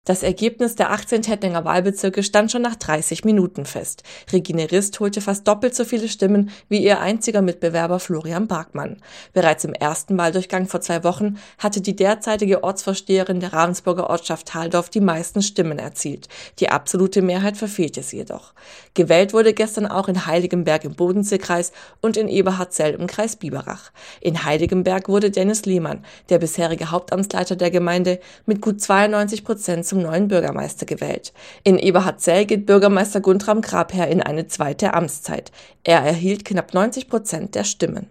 Das Ergebnis der 18 Tettnanger Wahlbezirke stand schon nach 30 Minuten fest. Regine Rist holte fast doppelt so viele Stimmen wie ihr einziger Mitbewerber Florian Bargmann. Bereits im ersten Wahldurchgang vor 2 Wochen hatte die derzeitige Ortsvorsteherin der Ravensburger Ortschaft Thaldorf die meisten Stimmen erzielt. Die absolute Mehrheit verfehlte sie jedoch. Gewählt wurde gestern auch in Heiligenberg im Bodenseekreis und in Eberhardzell im Kreis Biberach. In Heiligenberg wurde Dennis Lehmann, der bisherige Hauptamtsleiter der Gemeinde, mit gut 92% zum neuen Bürgermeister gewählt. In Eberhardzell geht Bürgermeister Guntram Grabherr in eine zweite Amtszeit. Er erhielt knapp 90% der Stimmen.